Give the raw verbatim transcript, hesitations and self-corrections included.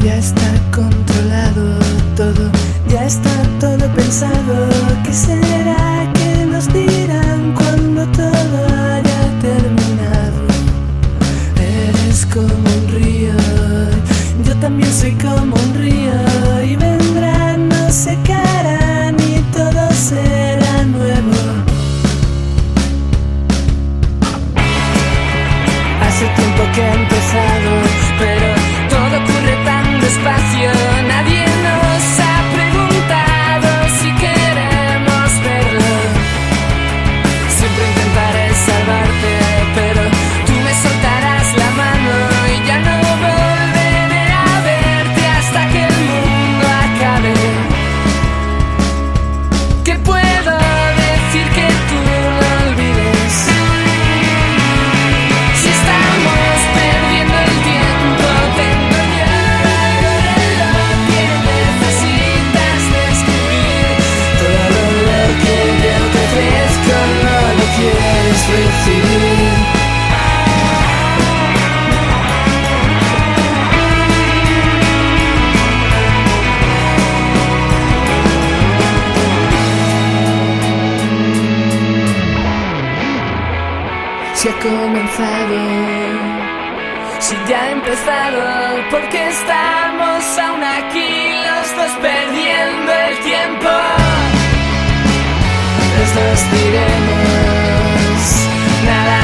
Ya está controlado todo, ya está todo pensado. ¿Qué será que nos dirán cuando todo haya terminado? Eres como un río, yo también soy como un río, y vendrán, nos secarán y todo será nuevo. Hace tiempo que ha empezado, pero todo ocurre tan despacio. Nadie nos ha preguntado si queremos verlo. Siempre intentaré salvarte, pero tú me soltarás la mano y ya no volveré a verte hasta que el mundo acabe. ¿Qué puedo decir que tú lo olvides? Si estamos perdiendo el tiempo, tengo ya lo que necesitas descubrir. Todo lo que yo te ofrezco no lo quieres recibir. Si ha comenzado, si ya ha empezado, porque estamos aún aquí los dos perdiendo el tiempo. Los dos diremos nada.